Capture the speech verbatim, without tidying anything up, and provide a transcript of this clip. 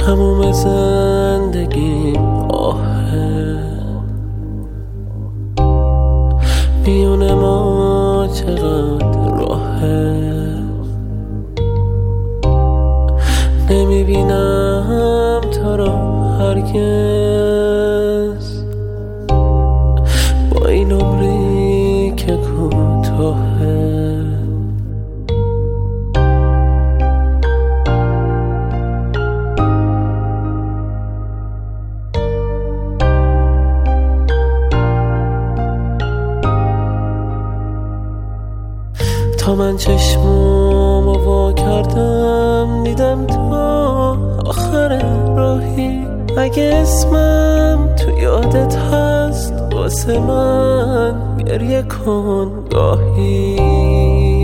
تموم زندگیم آهه، میونه ما چقدر راهه، نمیبینم تو را هرگز، با این عمری که کوتاهه. تا من چشمامو وا کردم دیدم تو آخر راهی، اگه اسمم تو یادت هست واسه من گریه کن گاهی.